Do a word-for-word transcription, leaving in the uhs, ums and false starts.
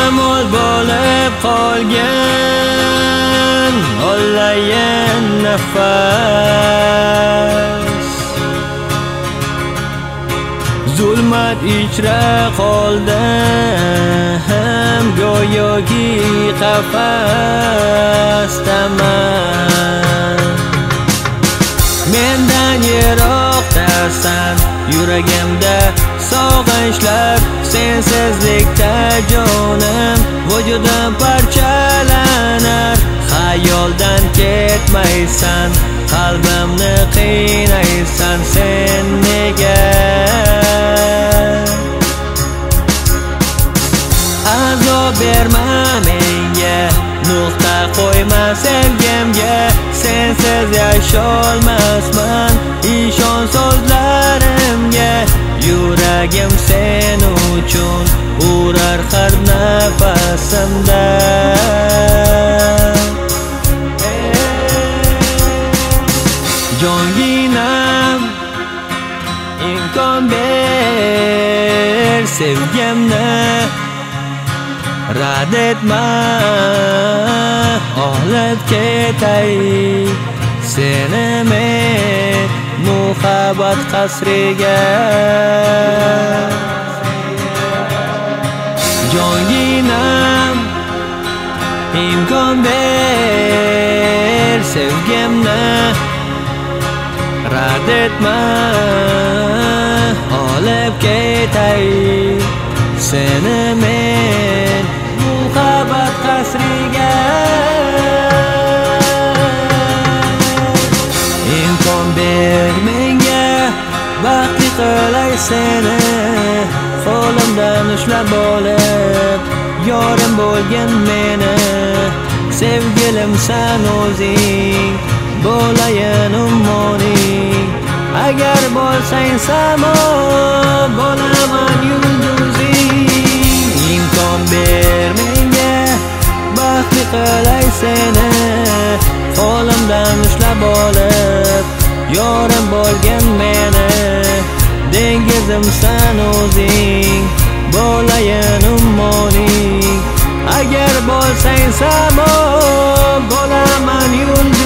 shamol bo'lib qolgan olayin nafas, zulmat ichra qoldim go'yoki qafasdaman. Mendan yiroqdasan, yuragimda sog'inchlar, sensizlikda jonim vujudim parchalanar. Xayoldan ketmaysan, qalbimni qiynaysan sen nega? Azob berma menga, nuqta qo'yma sevgimga. Sensiz yasholmasman, ishon so'zlarimga. Yuragim sen uchun urar har nafasimda. Jonginam, imkon ber sevgimni, rad etma, olib ketay seni men muhabbat qasriga. Jonginam, imkon ber sevgimni, rad etma, olib ketay seni men muhabbat qasriga. Imkon ber menga, baxtli qilay seni, qo'limdan ushlab olib yorim bo'lgin meni. Sevgilimsan o'zing, bo'layin ummoning. Agar bo'lsang samo, bo'laman yulduzing. Imkon ber menga, baxtli qilay seni, qo'limdan ushlab olib yorim bo'lgin meni. Dengizimsan o'zing, bo'layin ummoning. Agar bo'lsang samo, bo'laman yulduzing.